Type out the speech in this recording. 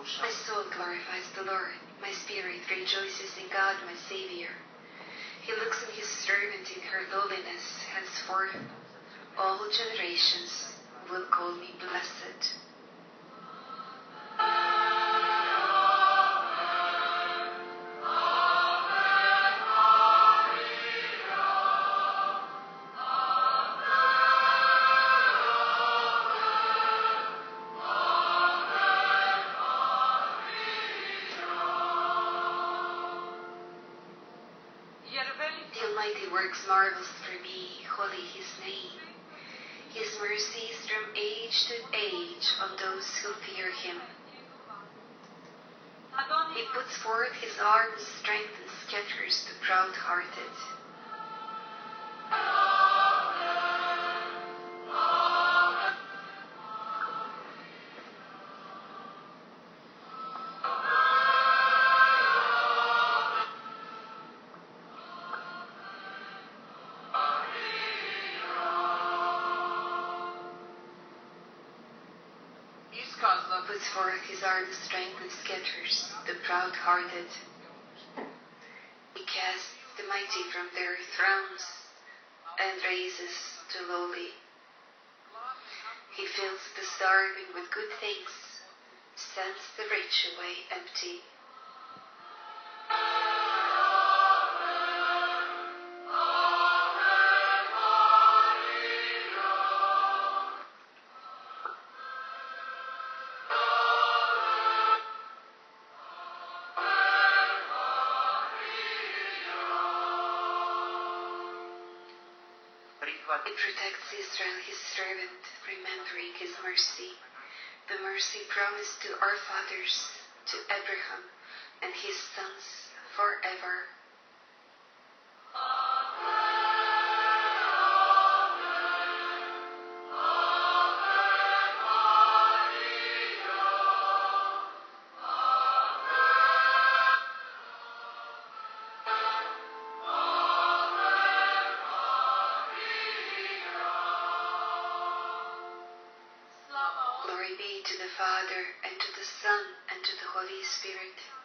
My soul glorifies the Lord. My spirit rejoices in God my Saviour. He looks on his servant in her lowliness. Henceforth all generations will call me blessed. The Almighty works marvels for me, holy his name. His mercies from age to age on those who fear him. He puts forth his arm with strength and scatters the proud-hearted. Puts forth his arm with strength and scatters the proud-hearted. He casts the mighty from their thrones and raises the lowly. He fills the starving with good things, sends the rich away empty. He protects Israel, his servant, remembering his mercy, the mercy promised to our fathers, to Abraham and his sons forever. Glory be to the Father, and to the Son, and to the Holy Spirit,